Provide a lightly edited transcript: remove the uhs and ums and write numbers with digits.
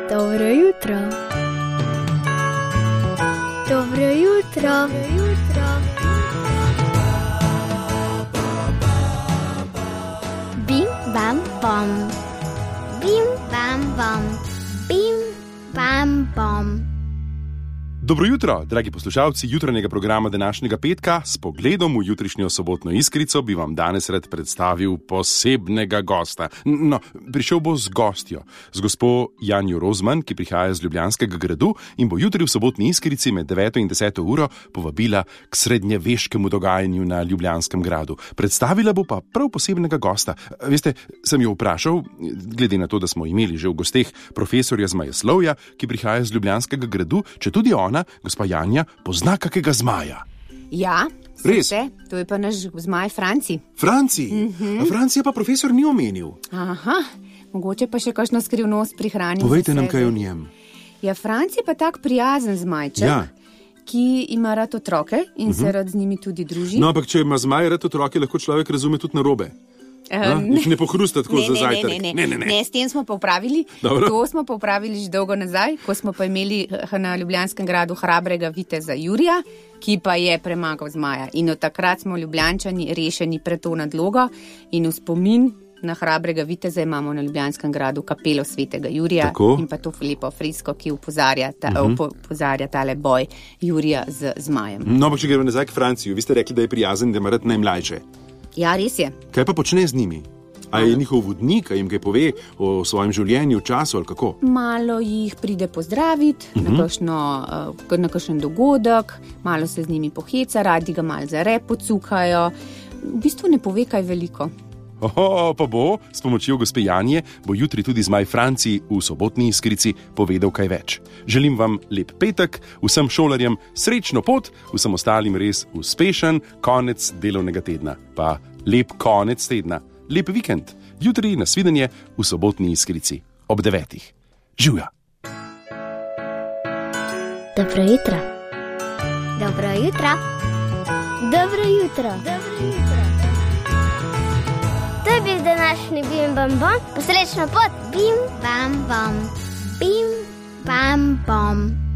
Dobro jutro. Dobro jutro. Bim, bam, bom. Bim, bam, bom. Bim, bam, bom. Dobro jutro, dragi poslušalci jutranjega programa današnjega petka. S pogledom v jutrišnjo sobotno iskrico bi vam danes rad predstavil posebnega gosta. No, prišel bo z gostjo, z gospo Janjo Rozman, ki prihaja z Ljubljanskega gradu in bo jutri v sobotni iskrici med 9. in 10. uro povabila k srednjeveškemu dogajanju na Ljubljanskem gradu. Predstavila bo pa prav posebnega gosta. Veste, sem jo vprašal, glede na to, da smo imeli že v gosteh profesorja zmajeslovja, ki prihaja z Ljubljanskega gradu, če tudi ona, gospa Janja, pozna kakega zmaja. Ja, res? To je pa naš zmaj Franci. Franci? Francija pa profesor ni omenil. Aha, mogoče pa še kakšno skrivnost prihranil. Povejte nam kaj o njem. Ja, Franci pa tak prijazen zmajček, ki ima rad otroke in se rad z njimi tudi druži. No, ampak če ima zmaj rad otroke, lahko človek razume tudi narobe. Ne pohrusta tako za zajtrk. Ne, s tem smo pa upravili. To smo pa upravili že dolgo nazaj, ko smo pa imeli na Ljubljanskem gradu hrabrega viteza Jurija, ki pa je premagal zmaja. In od takrat smo Ljubljančani rešeni pred to nadlogo in v spomin na hrabrega viteza imamo na Ljubljanskem gradu kapelo svetega Jurija. Tako? In pa to lepo fresko, ki opozarja tale boj Jurija z zmajem. No, pa če gremo nazaj k Franciju, vi ste rekli, da je prijazen, da ima rad najmlajše. Ja, res je. Kaj pa počne z njimi? A je njihov vodnik, a jim kaj pove o svojem življenju, času ali kako? Malo jih pride pozdraviti na kakšen dogodek, malo se z njimi poheca, radi ga malo za rep pocukajo. V bistvu ne pove kaj veliko. Pa bo, s pomočjo gospe Janje, bo jutri tudi zmaj Franci v sobotni iskrici povedal kaj več. Želim vam lep petek, vsem šolarjem srečno pot, vsem ostalim res uspešen konec delovnega tedna. Pa lep konec tedna, lep vikend. Jutri nasvidenje v sobotni iskrici ob 9. Živja! Dobro jutro. Dobro jutro. Dobro jutro. Dobro jutro. To je bil današnji Bim Bam Bom. Posrečno pot. Bim Bam Bom. Bim Bam Bom.